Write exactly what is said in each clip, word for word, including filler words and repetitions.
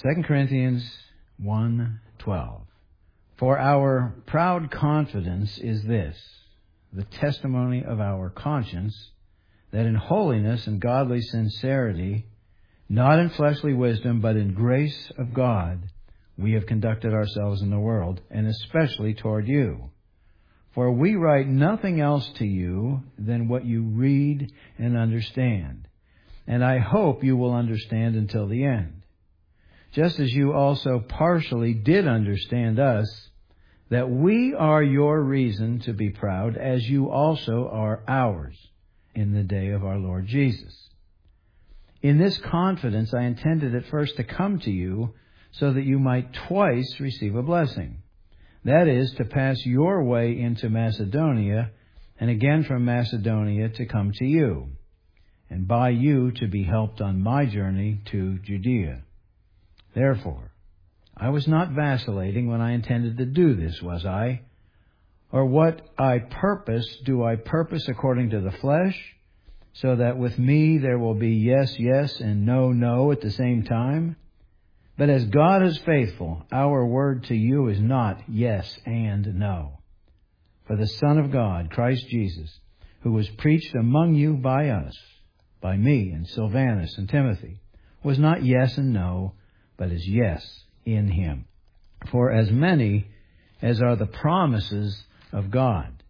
Second Corinthians one twelve. For our proud confidence is this, the testimony of our conscience, that in holiness and godly sincerity, not in fleshly wisdom, but in grace of God, we have conducted ourselves in the world, and especially toward you. For we write nothing else to you than what you read and understand. And I hope you will understand until the end. Just as you also partially did understand us, that we are your reason to be proud, as you also are ours in the day of our Lord Jesus. In this confidence I intended at first to come to you, so that you might twice receive a blessing. That is, to pass your way into Macedonia, and again from Macedonia to come to you, and by you to be helped on my journey to Judea. Therefore, I was not vacillating when I intended to do this, was I? Or what I purpose, do I purpose according to the flesh, so that with me there will be yes, yes, and no, no at the same time? But as God is faithful, our word to you is not yes and no. For the Son of God, Christ Jesus, who was preached among you by us, by me and Silvanus and Timothy, was not yes and no, but is yes in him. For as many as are the promises of God,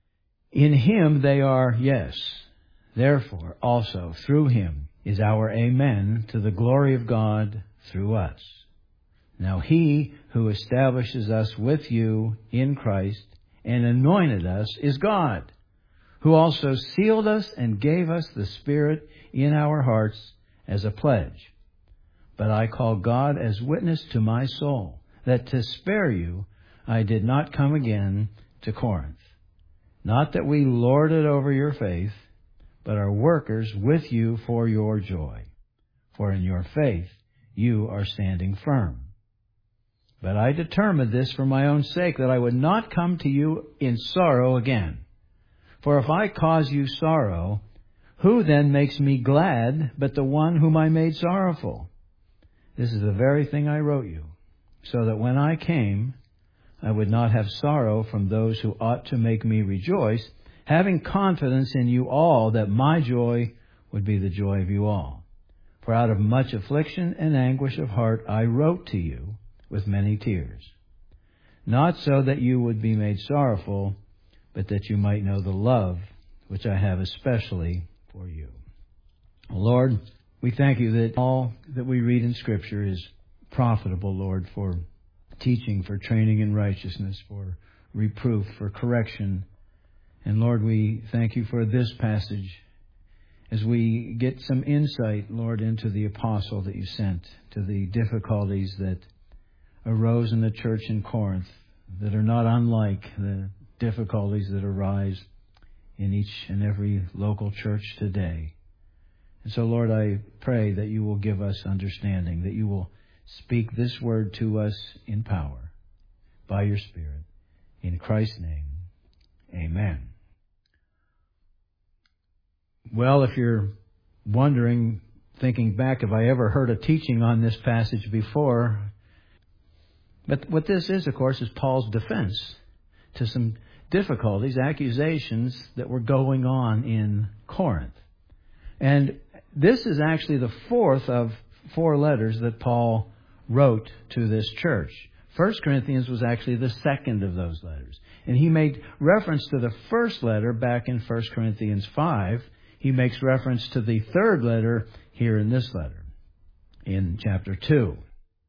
in him they are yes. Therefore also through him is our amen to the glory of God through us. Now he who establishes us with you in Christ and anointed us is God, who also sealed us and gave us the Spirit in our hearts as a pledge. But I call God as witness to my soul, that to spare you I did not come again to Corinth. Not that we lord it over your faith, but are workers with you for your joy. For in your faith you are standing firm. But I determined this for my own sake, that I would not come to you in sorrow again. For if I cause you sorrow, who then makes me glad but the one whom I made sorrowful? This is the very thing I wrote you, so that when I came, I would not have sorrow from those who ought to make me rejoice, having confidence in you all that my joy would be the joy of you all. For out of much affliction and anguish of heart I wrote to you with many tears, not so that you would be made sorrowful, but that you might know the love which I have especially for you. Lord, we thank you that all that we read in Scripture is profitable, Lord, for teaching, for training in righteousness, for reproof, for correction. And Lord, we thank you for this passage as we get some insight, Lord, into the apostle that you sent, to the difficulties that arose in the church in Corinth that are not unlike the difficulties that arise in each and every local church today. And so, Lord, I pray that you will give us understanding, that you will speak this word to us in power by your Spirit. In Christ's name, amen. Well, if you're wondering, thinking back, have I ever heard a teaching on this passage before? But what this is, of course, is Paul's defense to some difficulties, accusations that were going on in Corinth. And this is actually the fourth of four letters that Paul wrote to this church. First Corinthians was actually the second of those letters. And he made reference to the first letter back in First Corinthians five. He makes reference to the third letter here in this letter, in chapter two.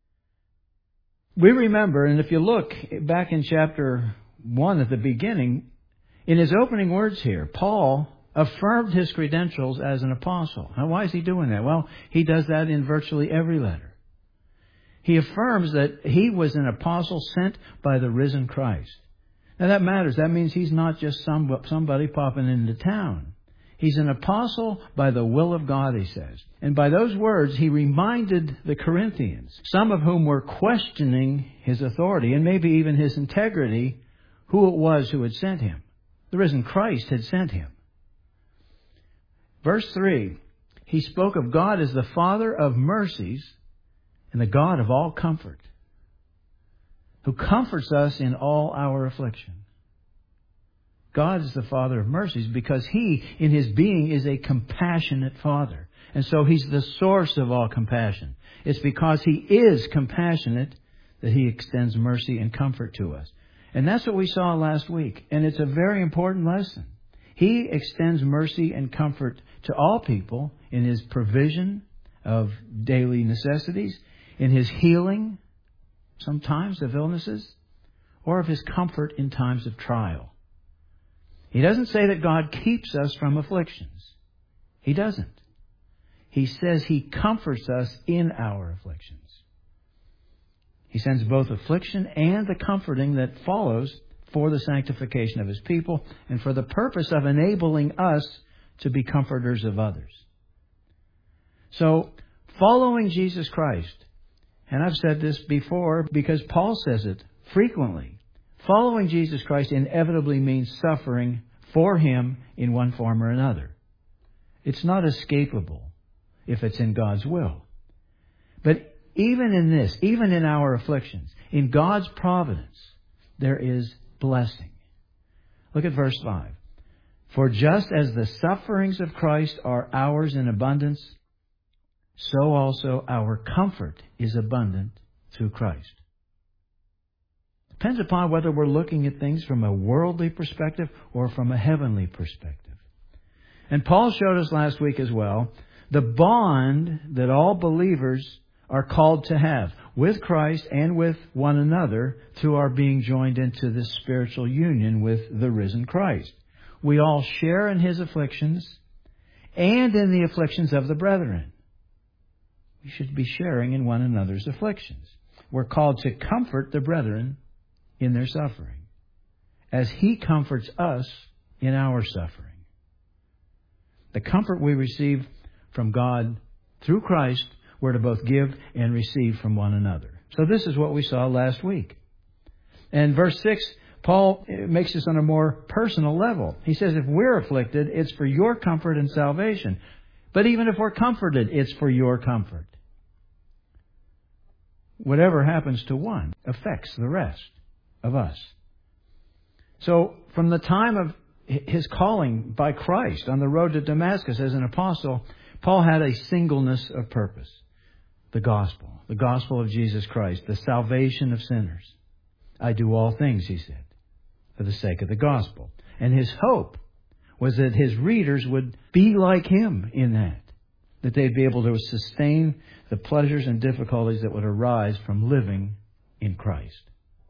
We remember, and if you look back in chapter one at the beginning, in his opening words here, Paul affirmed his credentials as an apostle. Now, why is he doing that? Well, he does that in virtually every letter. He affirms that he was an apostle sent by the risen Christ. Now, that matters. That means he's not just some, somebody popping into town. He's an apostle by the will of God, he says. And by those words, he reminded the Corinthians, some of whom were questioning his authority and maybe even his integrity, who it was who had sent him. The risen Christ had sent him. Verse three, he spoke of God as the Father of mercies and the God of all comfort, who comforts us in all our affliction. God is the Father of mercies because He, in His being, is a compassionate Father. And so He's the source of all compassion. It's because He is compassionate that He extends mercy and comfort to us. And that's what we saw last week. And it's a very important lesson. He extends mercy and comfort to all people in His provision of daily necessities, in His healing, sometimes of illnesses, or of His comfort in times of trial. He doesn't say that God keeps us from afflictions. He doesn't. He says He comforts us in our afflictions. He sends both affliction and the comforting that follows for the sanctification of His people and for the purpose of enabling us to be comforters of others. So, following Jesus Christ, and I've said this before because Paul says it frequently, following Jesus Christ inevitably means suffering for Him in one form or another. It's not escapable if it's in God's will. But even in this, even in our afflictions, in God's providence, there is blessing. Look at verse five. For just as the sufferings of Christ are ours in abundance, so also our comfort is abundant through Christ. Depends upon whether we're looking at things from a worldly perspective or from a heavenly perspective. And Paul showed us last week as well the bond that all believers are called to have with Christ and with one another through our being joined into this spiritual union with the risen Christ. We all share in His afflictions and in the afflictions of the brethren. We should be sharing in one another's afflictions. We're called to comfort the brethren in their suffering, as He comforts us in our suffering. The comfort we receive from God through Christ, we're to both give and receive from one another. So this is what we saw last week. And verse six, Paul makes this on a more personal level. He says, if we're afflicted, it's for your comfort and salvation. But even if we're comforted, it's for your comfort. Whatever happens to one affects the rest of us. So from the time of his calling by Christ on the road to Damascus as an apostle, Paul had a singleness of purpose. The gospel, the gospel of Jesus Christ, the salvation of sinners. I do all things, he said, for the sake of the gospel. And his hope was that his readers would be like him in that. That they'd be able to sustain the pleasures and difficulties that would arise from living in Christ.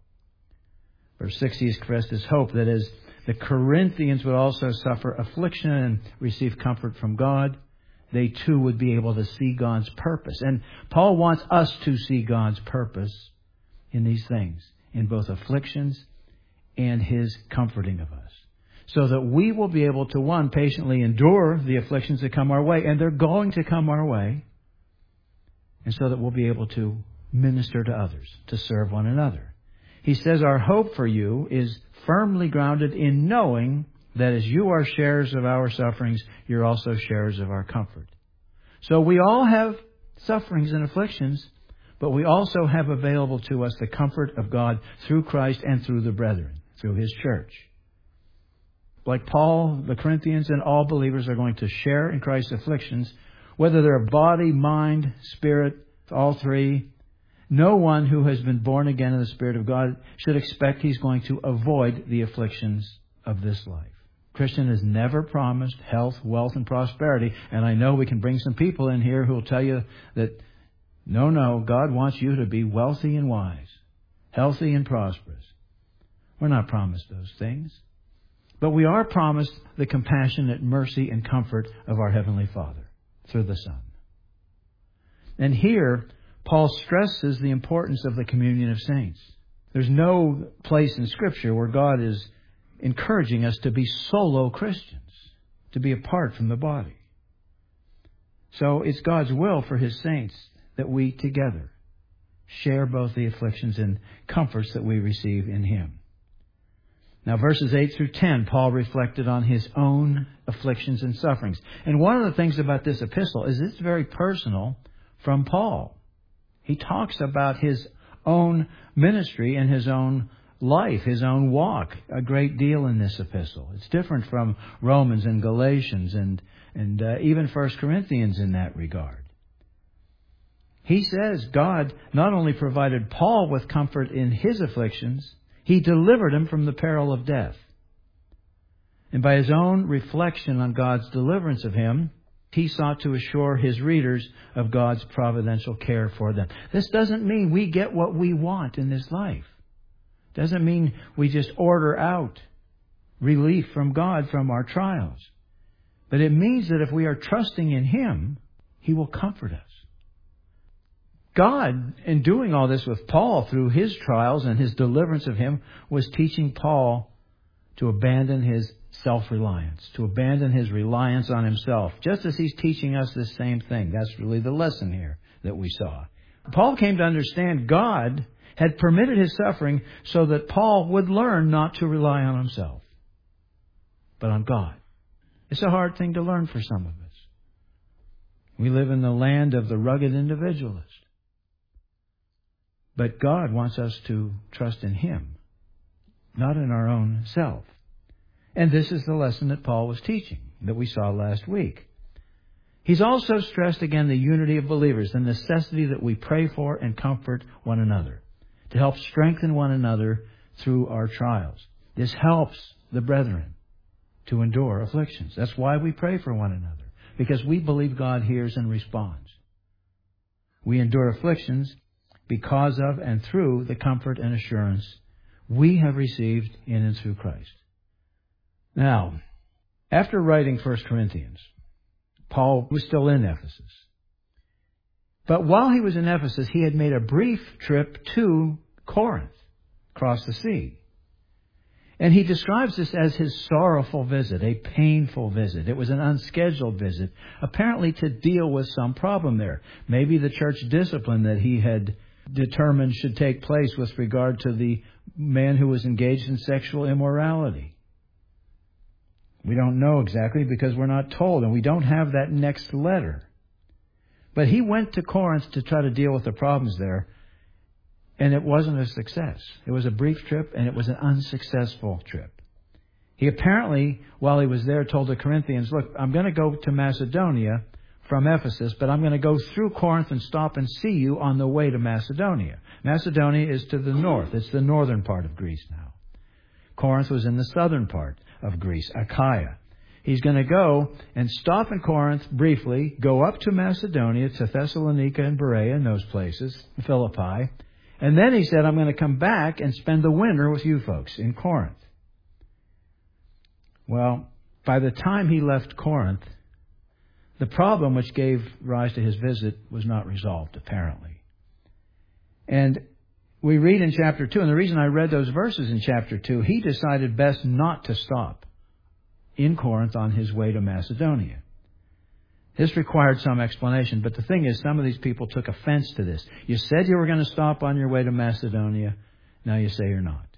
Verse six, he expressed his hope that as the Corinthians would also suffer affliction and receive comfort from God, they too would be able to see God's purpose. And Paul wants us to see God's purpose in these things, in both afflictions and His comforting of us. So that we will be able to, one, patiently endure the afflictions that come our way, and they're going to come our way, and so that we'll be able to minister to others, to serve one another. He says our hope for you is firmly grounded in knowing that as you are sharers of our sufferings, you're also sharers of our comfort. So we all have sufferings and afflictions, but we also have available to us the comfort of God through Christ and through the brethren, through His church. Like Paul, the Corinthians, and all believers are going to share in Christ's afflictions, whether they're body, mind, spirit, all three. No one who has been born again in the Spirit of God should expect he's going to avoid the afflictions of this life. Christian is never promised health, wealth, and prosperity. And I know we can bring some people in here who will tell you that, no, no, God wants you to be wealthy and wise, healthy and prosperous. We're not promised those things. But we are promised the compassionate mercy and comfort of our Heavenly Father through the Son. And here, Paul stresses the importance of the communion of saints. There's no place in Scripture where God is encouraging us to be solo Christians, to be apart from the body. So it's God's will for His saints that we together share both the afflictions and comforts that we receive in Him. Now, verses eight through ten, Paul reflected on his own afflictions and sufferings. And one of the things about this epistle is it's very personal from Paul. He talks about his own ministry and his own life, his own walk, a great deal in this epistle. It's different from Romans and Galatians and, and uh, even First Corinthians in that regard. He says God not only provided Paul with comfort in his afflictions, he delivered him from the peril of death. And by his own reflection on God's deliverance of him, he sought to assure his readers of God's providential care for them. This doesn't mean we get what we want in this life. Doesn't mean we just order out relief from God from our trials. But it means that if we are trusting in Him, He will comfort us. God, in doing all this with Paul through his trials and his deliverance of him, was teaching Paul to abandon his self-reliance, to abandon his reliance on himself, just as he's teaching us this same thing. That's really the lesson here that we saw. Paul came to understand God had permitted his suffering so that Paul would learn not to rely on himself, but on God. It's a hard thing to learn for some of us. We live in the land of the rugged individualist. But God wants us to trust in Him, not in our own self. And this is the lesson that Paul was teaching, that we saw last week. He's also stressed again the unity of believers, the necessity that we pray for and comfort one another, to help strengthen one another through our trials. This helps the brethren to endure afflictions. That's why we pray for one another, because we believe God hears and responds. We endure afflictions because of and through the comfort and assurance we have received in and through Christ. Now, after writing First Corinthians, Paul was still in Ephesus. But while he was in Ephesus, he had made a brief trip to Corinth, across the sea. And he describes this as his sorrowful visit, a painful visit. It was an unscheduled visit, apparently to deal with some problem there. Maybe the church discipline that he had determined should take place with regard to the man who was engaged in sexual immorality. We don't know exactly because we're not told, and we don't have that next letter. But he went to Corinth to try to deal with the problems there, and it wasn't a success. It was a brief trip, and it was an unsuccessful trip. He apparently, while he was there, told the Corinthians, look, I'm going to go to Macedonia from Ephesus, but I'm going to go through Corinth and stop and see you on the way to Macedonia. Macedonia is to the north. It's the northern part of Greece now. Corinth was in the southern part of Greece, Achaia. He's going to go and stop in Corinth briefly, go up to Macedonia, to Thessalonica and Berea and those places, Philippi. And then he said, I'm going to come back and spend the winter with you folks in Corinth. Well, by the time he left Corinth, the problem which gave rise to his visit was not resolved, apparently. And we read in chapter two, and the reason I read those verses in chapter two, he decided best not to stop in Corinth on his way to Macedonia. This required some explanation, but the thing is, some of these people took offense to this. You said you were going to stop on your way to Macedonia, now you say you're not.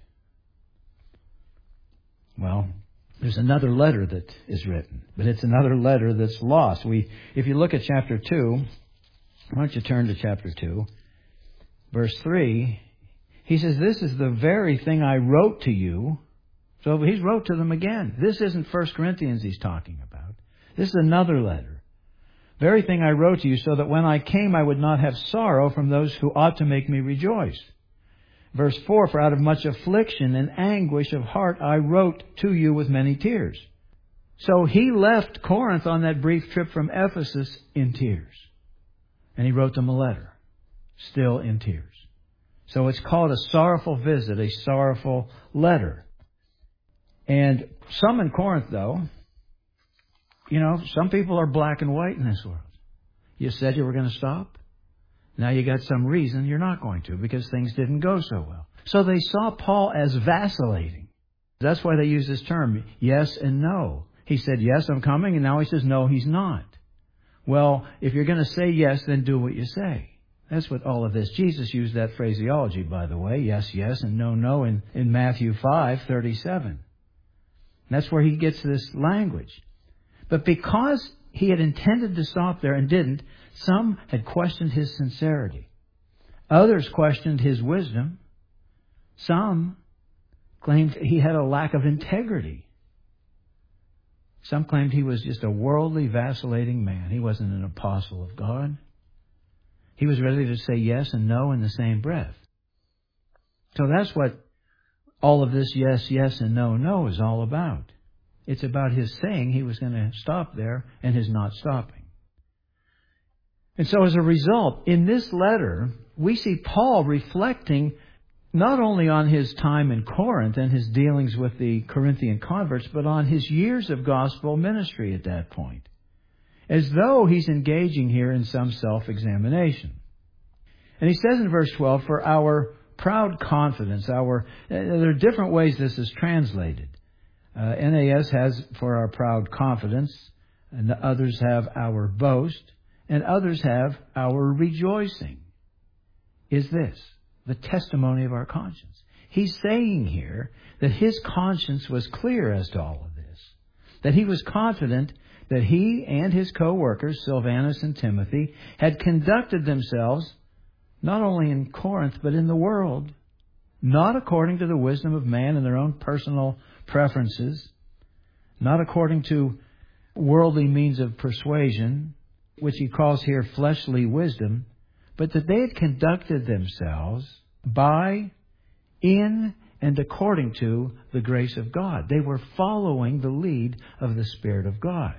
Well, there's another letter that is written, but it's another letter that's lost. We, if you look at chapter two, why don't you turn to chapter two, verse three, he says, this is the very thing I wrote to you. So he wrote to them again. This isn't First Corinthians he's talking about. This is another letter. Very thing I wrote to you, so that when I came I would not have sorrow from those who ought to make me rejoice. Verse four, for out of much affliction and anguish of heart I wrote to you with many tears. So he left Corinth on that brief trip from Ephesus in tears. And he wrote them a letter, still in tears. So it's called a sorrowful visit, a sorrowful letter. And some in Corinth, though, you know, some people are black and white in this world. You said you were going to stop. Now you got some reason you're not going to, because things didn't go so well. So they saw Paul as vacillating. That's why they use this term, yes and no. He said, yes, I'm coming, and now he says, no, he's not. Well, if you're going to say yes, then do what you say. That's what all of this. Jesus used that phraseology, by the way, yes, yes, and no, no, in, in Matthew five thirty-seven. That's where he gets this language. But because he had intended to stop there and didn't, some had questioned his sincerity. Others questioned his wisdom. Some claimed he had a lack of integrity. Some claimed he was just a worldly, vacillating man. He wasn't an apostle of God. He was ready to say yes and no in the same breath. So that's what all of this yes, yes, and no, no is all about. It's about his saying he was going to stop there and his not stopping. And so as a result, in this letter, we see Paul reflecting not only on his time in Corinth and his dealings with the Corinthian converts, but on his years of gospel ministry at that point, as though he's engaging here in some self-examination. And he says in verse twelve, for our proud confidence, our there are different ways this is translated. Uh, N A S has for our proud confidence, and the others have our boast, and others have our rejoicing. Is this the testimony of our conscience? He's saying here that his conscience was clear as to all of this, that he was confident that he and his co-workers, Silvanus and Timothy, had conducted themselves not only in Corinth, but in the world, not according to the wisdom of man and their own personal preferences, not according to worldly means of persuasion, which he calls here fleshly wisdom, but that they had conducted themselves by, in, and according to the grace of God. They were following the lead of the Spirit of God.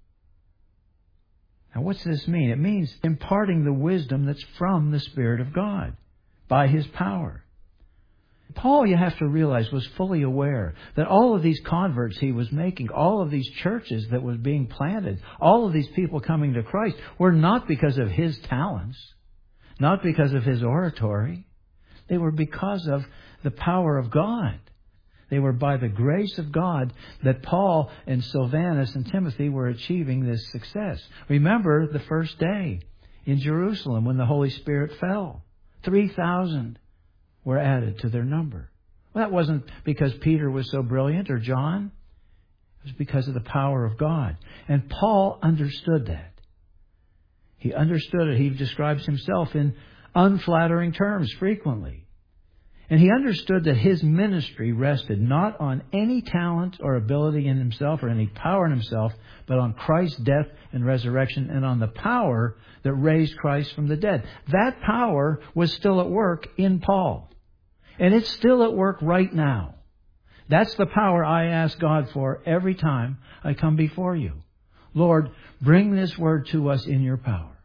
Now, what's this mean? It means imparting the wisdom that's from the Spirit of God by His power. Paul, you have to realize, was fully aware that all of these converts he was making, all of these churches that was being planted, all of these people coming to Christ were not because of his talents, not because of his oratory. They were because of the power of God. They were by the grace of God that Paul and Silvanus and Timothy were achieving this success. Remember the first day in Jerusalem when the Holy Spirit fell. three thousand were added to their number. Well, that wasn't because Peter was so brilliant or John. It was because of the power of God. And Paul understood that. He understood it. He describes himself in unflattering terms frequently. And he understood that his ministry rested not on any talent or ability in himself or any power in himself, but on Christ's death and resurrection and on the power that raised Christ from the dead. That power was still at work in Paul. And it's still at work right now. That's the power I ask God for every time I come before you. Lord, bring this word to us in your power.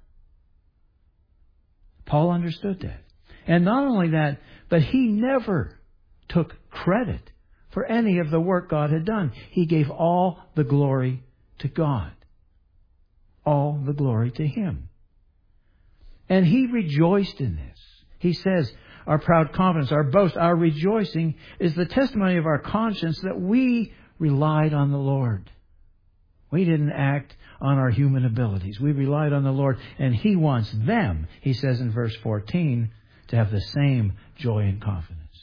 Paul understood that. And not only that, but he never took credit for any of the work God had done. He gave all the glory to God. All the glory to Him. And he rejoiced in this. He says, our proud confidence, our boast, our rejoicing is the testimony of our conscience that we relied on the Lord. We didn't act on our human abilities. We relied on the Lord, and He wants them, he says in verse fourteen, to have the same joy and confidence.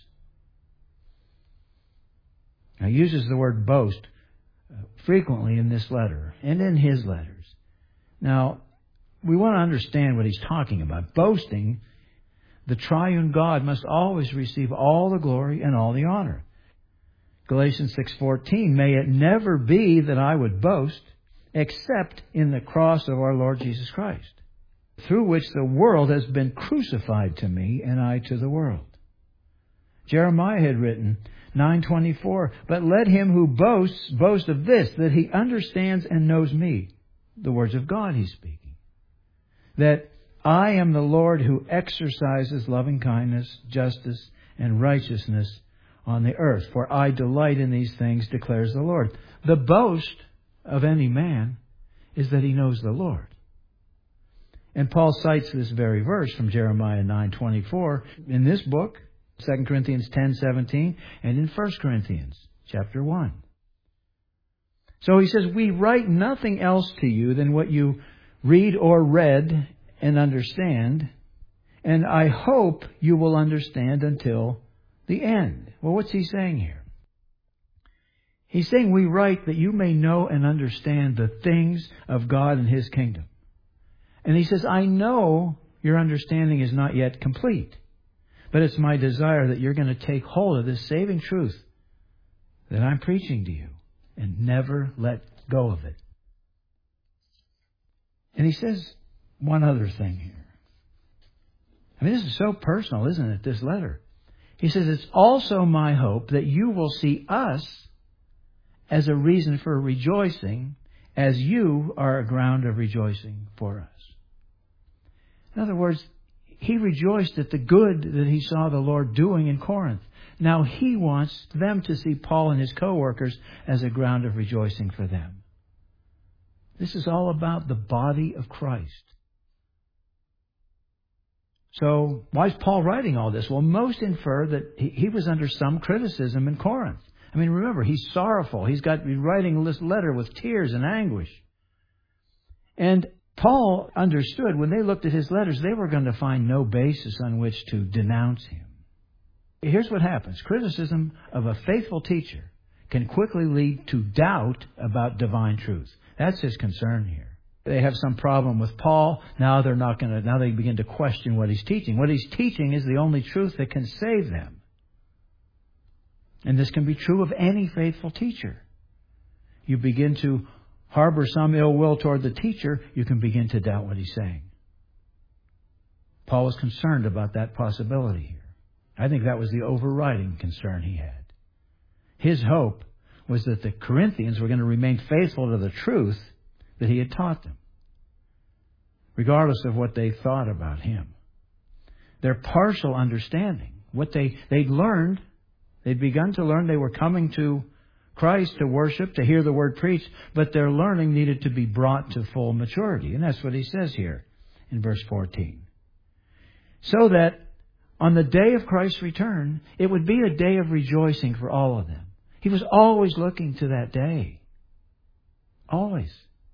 Now, he uses the word boast frequently in this letter and in his letters. Now, we want to understand what he's talking about. Boasting, the triune God must always receive all the glory and all the honor. Galatians six fourteen, may it never be that I would boast except in the cross of our Lord Jesus Christ, through which the world has been crucified to me and I to the world. Jeremiah had written, nine twenty-four, but let him who boasts boast of this, that he understands and knows me. The words of God he's speaking. That I am the Lord who exercises loving kindness, justice, and righteousness on the earth. For I delight in these things, declares the Lord. The boast of any man is that he knows the Lord. And Paul cites this very verse from Jeremiah nine twenty-four in this book, Second Corinthians ten seventeen, and in First Corinthians chapter one. So he says, we write nothing else to you than what you read or read and understand, and I hope you will understand until the end. Well, what's he saying here? He's saying we write that you may know and understand the things of God and His kingdom. And he says, I know your understanding is not yet complete. But it's my desire that you're going to take hold of this saving truth that I'm preaching to you and never let go of it. And he says one other thing here. I mean, this is so personal, isn't it, this letter? He says, it's also my hope that you will see us as a reason for rejoicing, as you are a ground of rejoicing for us. In other words, he rejoiced at the good that he saw the Lord doing in Corinth. Now he wants them to see Paul and his co-workers as a ground of rejoicing for them. This is all about the body of Christ. So why is Paul writing all this? Well, most infer that he, he was under some criticism in Corinth. I mean, remember, he's sorrowful. He's got he's writing this letter with tears and anguish. And Paul understood when they looked at his letters, they were going to find no basis on which to denounce him. Here's what happens. Criticism of a faithful teacher can quickly lead to doubt about divine truth. That's his concern here. They have some problem with Paul. Now they're not going to, now they begin to question what he's teaching. What he's teaching is the only truth that can save them. And this can be true of any faithful teacher. You begin to harbor some ill will toward the teacher, you can begin to doubt what he's saying. Paul was concerned about that possibility here. I think that was the overriding concern he had. His hope was that the Corinthians were going to remain faithful to the truth that he had taught them, regardless of what they thought about him. Their partial understanding, what they, they'd learned, they'd begun to learn, they were coming to Christ to worship, to hear the word preached, but their learning needed to be brought to full maturity. And that's what he says here in verse fourteen. So that on the day of Christ's return, it would be a day of rejoicing for all of them. He was always looking to that day. Always.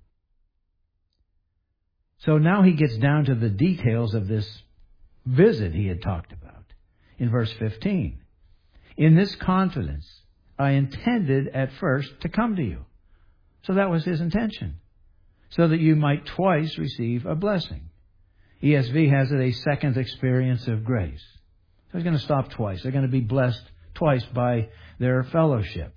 So now he gets down to the details of this visit he had talked about in verse fifteen. In this confidence, I intended at first to come to you. So that was his intention. So that you might twice receive a blessing. E S V has it a second experience of grace. So he's going to stop twice. They're going to be blessed twice by their fellowship.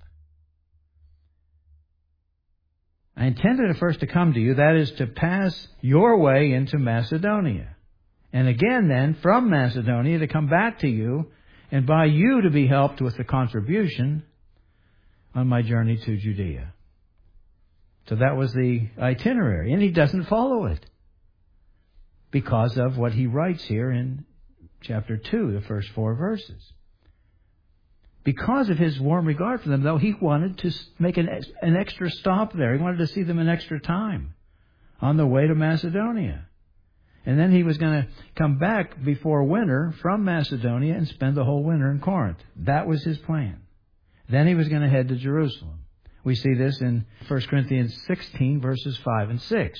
I intended at first to come to you, that is, to pass your way into Macedonia. And again then, from Macedonia, to come back to you, and by you to be helped with the contribution on my journey to Judea. So that was the itinerary. And he doesn't follow it because of what he writes here in chapter two, the first four verses. Because of his warm regard for them, though, he wanted to make an, an extra stop there. He wanted to see them an extra time on the way to Macedonia. And then he was going to come back before winter from Macedonia and spend the whole winter in Corinth. That was his plan. Then he was going to head to Jerusalem. We see this in First Corinthians sixteen, verses five and six.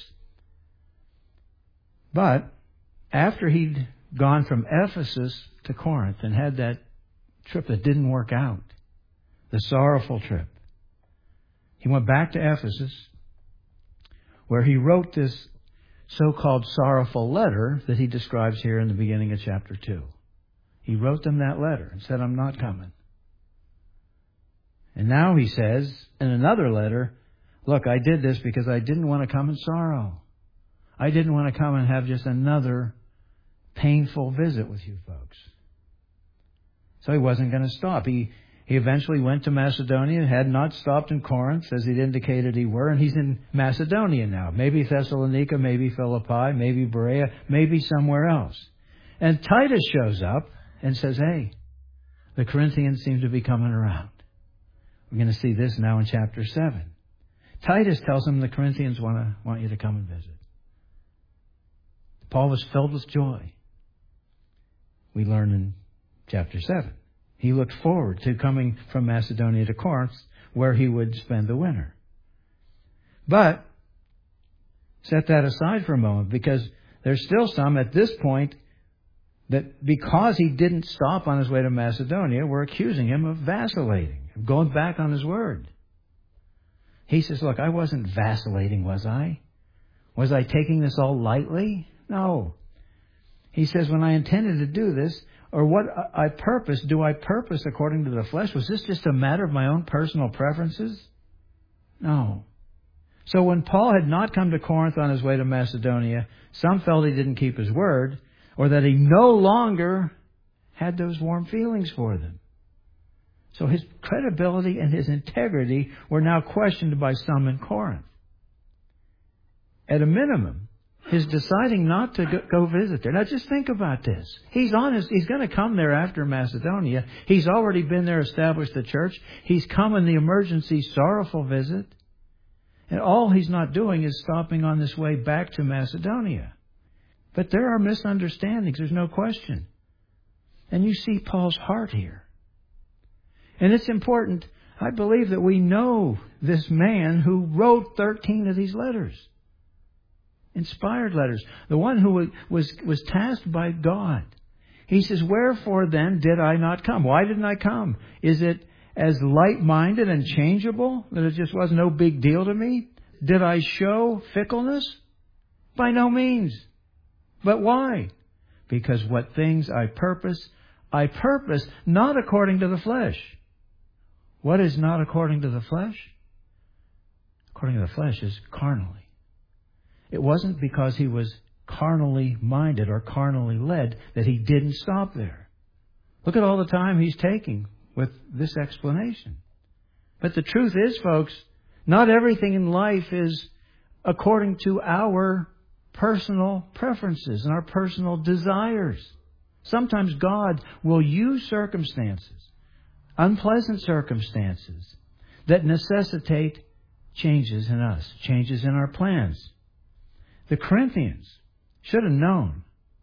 But after he'd gone from Ephesus to Corinth and had that trip that didn't work out, the sorrowful trip, he went back to Ephesus, where he wrote this so-called sorrowful letter that he describes here in the beginning of chapter two. He wrote them that letter and said, I'm not coming. And now he says in another letter, look, I did this because I didn't want to come in sorrow. I didn't want to come and have just another painful visit with you folks. So he wasn't going to stop. He he eventually went to Macedonia, had not stopped in Corinth, as he'd indicated he were, and he's in Macedonia now. Maybe Thessalonica, maybe Philippi, maybe Berea, maybe somewhere else. And Titus shows up and says, hey, the Corinthians seem to be coming around. We're going to see this now in chapter seven. Titus tells him the Corinthians want to want you to come and visit. Paul was filled with joy. We learn in chapter seven. He looked forward to coming from Macedonia to Corinth, where he would spend the winter. But set that aside for a moment, because there's still some at this point that because he didn't stop on his way to Macedonia, were accusing him of vacillating, of going back on his word. He says, look, I wasn't vacillating, was I? Was I taking this all lightly? No. He says, when I intended to do this, or what I purpose, do I purpose according to the flesh? Was this just a matter of my own personal preferences? No. So when Paul had not come to Corinth on his way to Macedonia, some felt he didn't keep his word, or that he no longer had those warm feelings for them. So his credibility and his integrity were now questioned by some in Corinth. At a minimum, his deciding not to go visit there. Now just think about this. He's on his, he's going to come there after Macedonia. He's already been there, established the church. He's come in the emergency, sorrowful visit. And all he's not doing is stopping on this way back to Macedonia. But there are misunderstandings, there's no question. And you see Paul's heart here. And it's important, I believe, that we know this man who wrote thirteen of these letters. Inspired letters. The one who was, was tasked by God. He says, wherefore then did I not come? Why didn't I come? Is it as light-minded and changeable that it just was no big deal to me? Did I show fickleness? By no means. But why? Because what things I purpose, I purpose not according to the flesh. What is not according to the flesh? According to the flesh is carnally. It wasn't because he was carnally minded or carnally led that he didn't stop there. Look at all the time he's taking with this explanation. But the truth is, folks, not everything in life is according to our personal preferences and our personal desires. Sometimes God will use circumstances, unpleasant circumstances, that necessitate changes in us, changes in our plans. The Corinthians should have known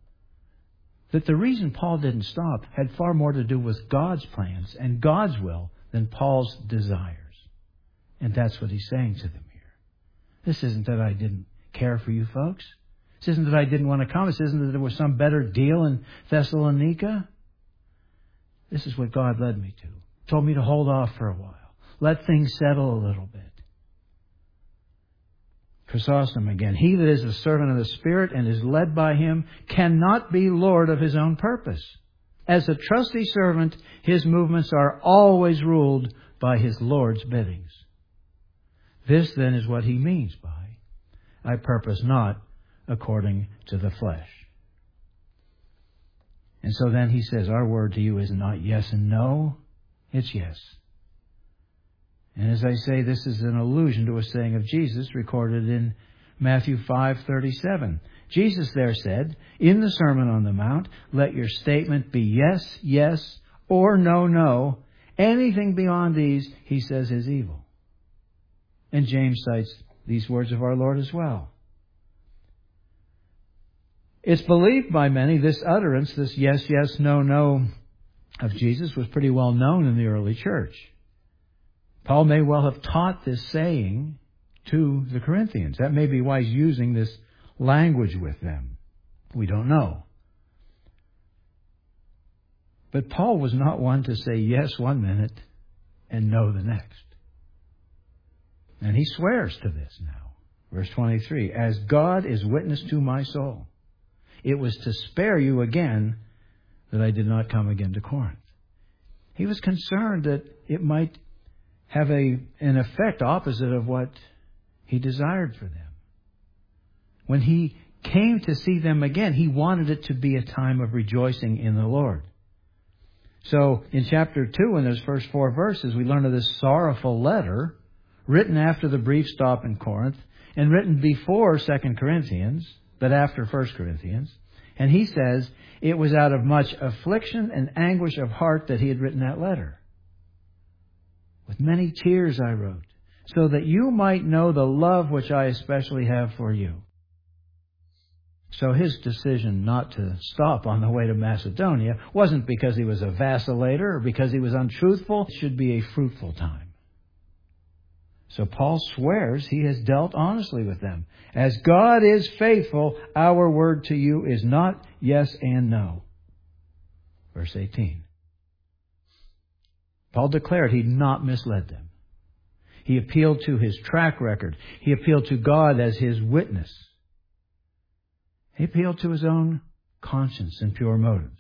that the reason Paul didn't stop had far more to do with God's plans and God's will than Paul's desires. And that's what he's saying to them here. This isn't that I didn't care for you folks. This isn't that I didn't want to come. This isn't that there was some better deal in Thessalonica. This is what God led me to. Told me to hold off for a while. Let things settle a little bit. Chrysostom again. He that is a servant of the Spirit and is led by Him cannot be Lord of his own purpose. As a trusty servant, his movements are always ruled by his Lord's biddings. This then is what he means by, I purpose not according to the flesh. And so then he says, our word to you is not yes and no, it's yes. And as I say, this is an allusion to a saying of Jesus recorded in Matthew five thirty-seven. Jesus there said, in the Sermon on the Mount, let your statement be yes, yes, or no, no. Anything beyond these, he says, is evil. And James cites these words of our Lord as well. It's believed by many, this utterance, this yes, yes, no, no of Jesus was pretty well known in the early church. Paul may well have taught this saying to the Corinthians. That may be why he's using this language with them. We don't know. But Paul was not one to say yes one minute and no the next. And he swears to this now. Verse twenty-three, as God is witness to my soul, it was to spare you again that I did not come again to Corinth. He was concerned that it might have a an effect opposite of what he desired for them. When he came to see them again, he wanted it to be a time of rejoicing in the Lord. So in chapter two, in those first four verses, we learn of this sorrowful letter written after the brief stop in Corinth and written before Second Corinthians, but after First Corinthians. And he says it was out of much affliction and anguish of heart that he had written that letter. With many tears I wrote, so that you might know the love which I especially have for you. So his decision not to stop on the way to Macedonia wasn't because he was a vacillator or because he was untruthful. It should be a fruitful time. So Paul swears he has dealt honestly with them. As God is faithful, our word to you is not yes and no. Verse eighteen. Paul declared he'd not misled them. He appealed to his track record. He appealed to God as his witness. He appealed to his own conscience and pure motives.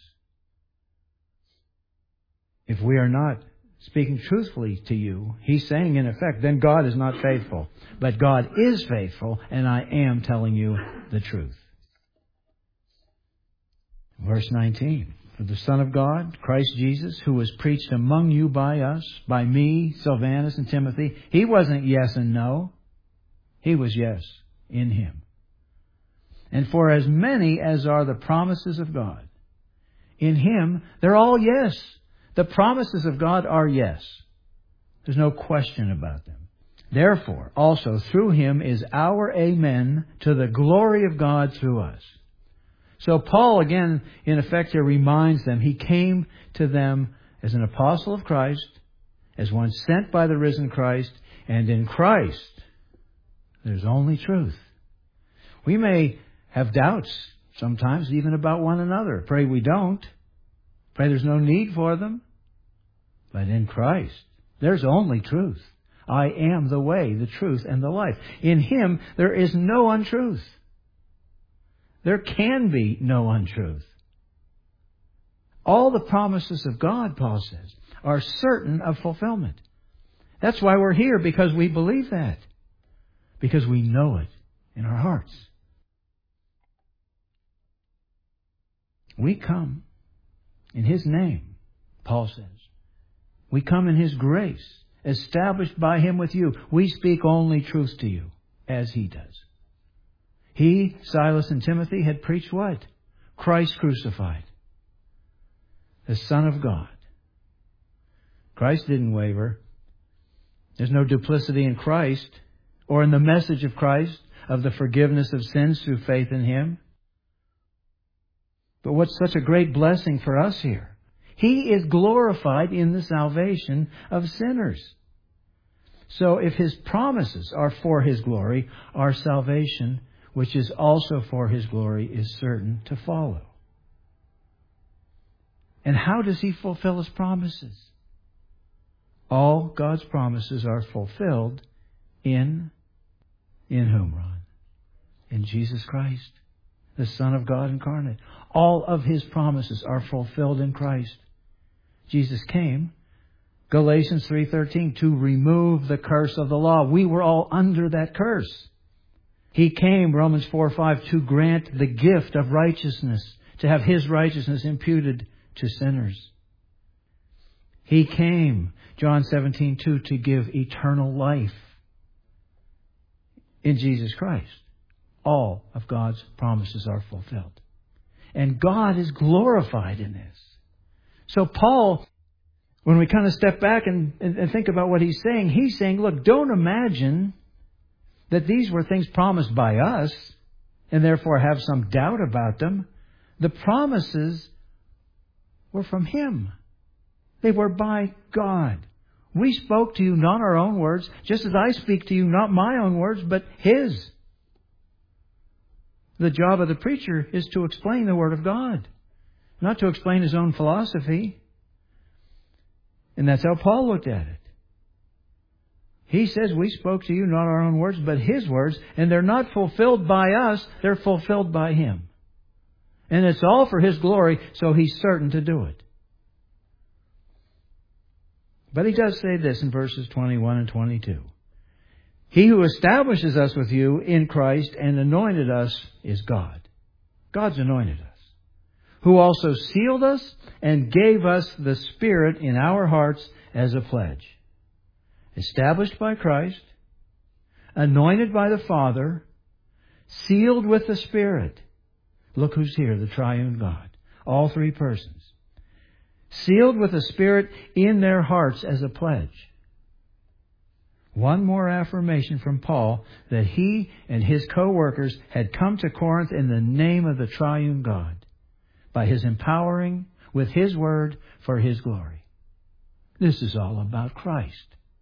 If we are not speaking truthfully to you, He's saying in effect, then God is not faithful. But God is faithful, and I am telling you the truth. Verse nineteen. For the Son of God, Christ Jesus, who was preached among you by us, by me, Silvanus, and Timothy, He wasn't yes and no. He was yes in Him. And for as many as are the promises of God, in Him, they're all yes. The promises of God are yes. There's no question about them. Therefore, also through Him is our amen to the glory of God through us. So Paul, again, in effect, here reminds them he came to them as an apostle of Christ, as one sent by the risen Christ, and in Christ there's only truth. We may have doubts sometimes even about one another. Pray we don't. Pray there's no need for them. But in Christ, there's only truth. I am the way, the truth, and the life. In Him, there is no untruth. There can be no untruth. All the promises of God, Paul says, are certain of fulfillment. That's why we're here, because we believe that. Because we know it in our hearts. We come in His name, Paul says. We come in His grace, established by Him with you. We speak only truth to you, as He does. He, Silas, and Timothy had preached what? Christ crucified. The Son of God. Christ didn't waver. There's no duplicity in Christ or in the message of Christ of the forgiveness of sins through faith in Him. But what's such a great blessing for us here? He is glorified in the salvation of sinners. So if His promises are for His glory, our salvation, which is also for His glory, is certain to follow. And how does He fulfill His promises? All God's promises are fulfilled in, in whom, Ron? In Jesus Christ, the Son of God incarnate. All of His promises are fulfilled in Christ. Jesus came, Galatians three thirteen, to remove the curse of the law. We were all under that curse. He came, Romans four five, to grant the gift of righteousness, to have His righteousness imputed to sinners. He came, John seventeen two, to give eternal life in Jesus Christ. All of God's promises are fulfilled. And God is glorified in this. So Paul, when we kind of step back and, and, and think about what he's saying, he's saying, look, don't imagine that these were things promised by us and therefore have some doubt about them. The promises were from Him. They were by God. We spoke to you not our own words, just as I speak to you not my own words, but His. The job of the preacher is to explain the Word of God, not to explain his own philosophy. And that's how Paul looked at it. He says, we spoke to you not our own words, but His words, and they're not fulfilled by us, they're fulfilled by Him. And it's all for His glory, so He's certain to do it. But He does say this in verses twenty-one and twenty-two. He who establishes us with you in Christ and anointed us is God. God's anointed us. Who also sealed us and gave us the Spirit in our hearts as a pledge. Established by Christ, anointed by the Father, sealed with the Spirit. Look who's here, the triune God. All three persons. Sealed with the Spirit in their hearts as a pledge. One more affirmation from Paul that he and his co-workers had come to Corinth in the name of the triune God, by His empowering with His word for His glory. This is all about Christ.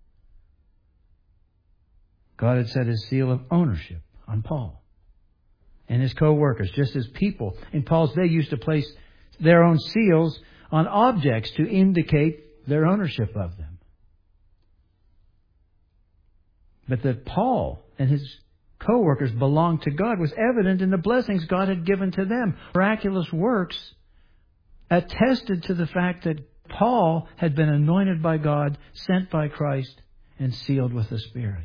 God had set His seal of ownership on Paul and his co-workers, just as people in Paul's day used to place their own seals on objects to indicate their ownership of them. But that Paul and his co-workers belonged to God was evident in the blessings God had given to them. Miraculous works attested to the fact that Paul had been anointed by God, sent by Christ, and sealed with the Spirit.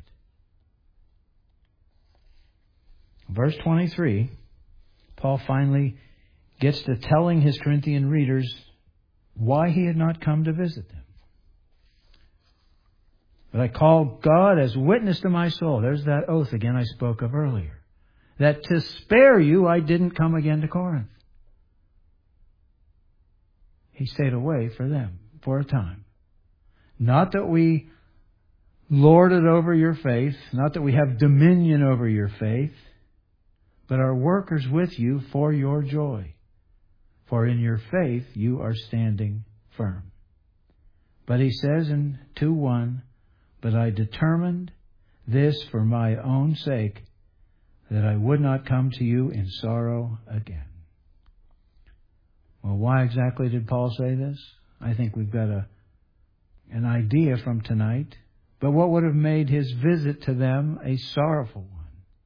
Verse twenty-three, Paul finally gets to telling his Corinthian readers why he had not come to visit them. But I call God as witness to my soul. There's that oath again I spoke of earlier. That to spare you, I didn't come again to Corinth. He stayed away for them for a time. Not that we lord it over your faith, not that we have dominion over your faith, but are workers with you for your joy. For in your faith you are standing firm. But he says in two one, but I determined this for my own sake, that I would not come to you in sorrow again. Well, why exactly did Paul say this? I think we've got a an idea from tonight. But what would have made his visit to them a sorrowful one?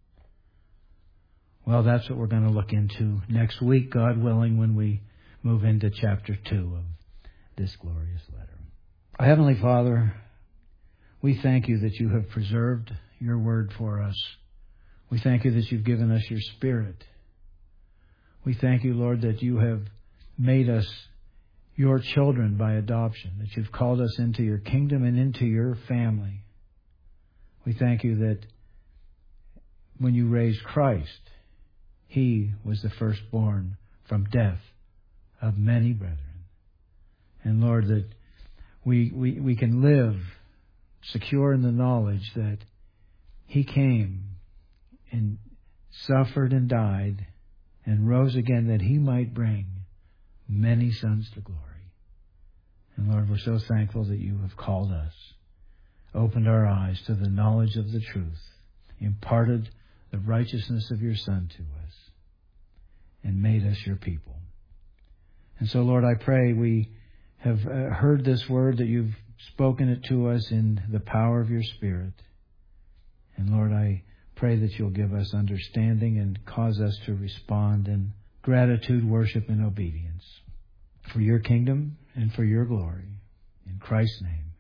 Well, that's what we're going to look into next week, God willing, when we move into chapter two of this glorious letter. Our Heavenly Father, we thank you that you have preserved your word for us. We thank you that you've given us your Spirit. We thank you, Lord, that you have made us your children by adoption, that you've called us into your kingdom and into your family. We thank you that when you raised Christ, he was the firstborn from death of many brethren. And Lord, that we, we, we can live secure in the knowledge that he came and suffered and died and rose again that he might bring many sons to glory. And Lord, we're so thankful that you have called us, opened our eyes to the knowledge of the truth, imparted the righteousness of your Son to us, and made us your people. And so, Lord, I pray we have uh, heard this word, that you've spoken it to us in the power of your Spirit. And Lord, I pray that you'll give us understanding and cause us to respond in gratitude, worship, and obedience for your kingdom and for your glory. In Christ's name.